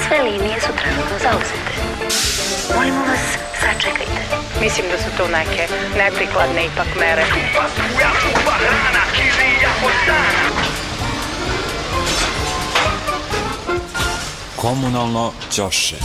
Sve linije su trenutno zauzete. Molimo vas, sačekajte. Mislim da su to neke neprikladne ipak mere. Komunalno ćoše.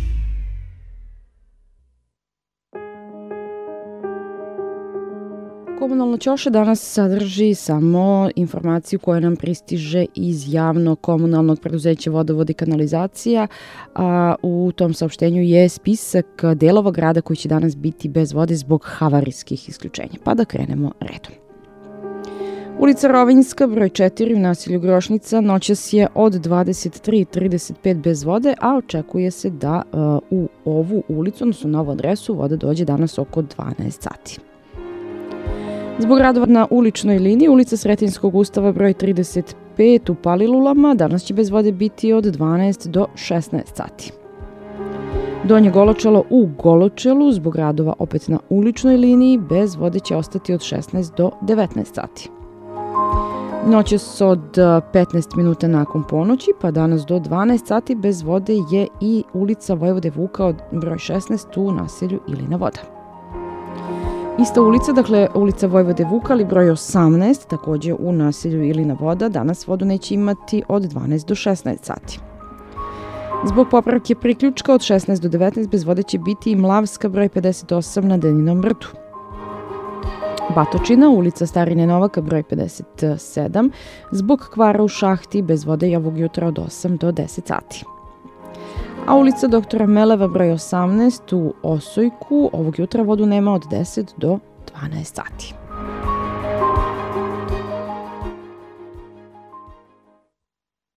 Komunalno ćoše danas sadrži samo informaciju koja nam pristiže iz javnog komunalnog preduzeća Vodovod i kanalizacija, a u tom saopštenju je spisak delova grada koji će danas biti bez vode zbog havarijskih isključenja. Pa da krenemo redom. Ulica Rovinjska, broj 4 u naselju Grošnica, noćas je od 23:35 bez vode, a očekuje se da u ovu ulicu, odnosno na ovu adresu, voda dođe danas oko 12 sati. Zbog radova na uličnoj liniji, ulica Sretenjskog Ustava, broj 35 u Palilulama, danas će bez vode biti od 12 do 16 sati. Donje Goločalo u Goločelu, zbog radova opet na uličnoj liniji, bez vode će ostati od 16 do 19 sati. Noćas od 15 minuta nakon ponoći, pa danas do 12 sati bez vode je i ulica Vojvode Vuka od broj 16 u naselju Ilina Voda. Ista ulica, dakle ulica Vojvode Vuka, ali broj 18, također u naselju Ilina Voda, danas vodu neće imati od 12 do 16 sati. Zbog popravke priključka od 16 do 19 bez vode će biti i Mlavska, broj 58 na Deninom brdu. Batočina, ulica Starine Novaka, broj 57, zbog kvara u šahti bez vode je ovog jutra od 8 do 10 sati. A ulica doktora Meleva, broj 18 u Osojku, ovog jutra vodu nema od 10 do 12 sati.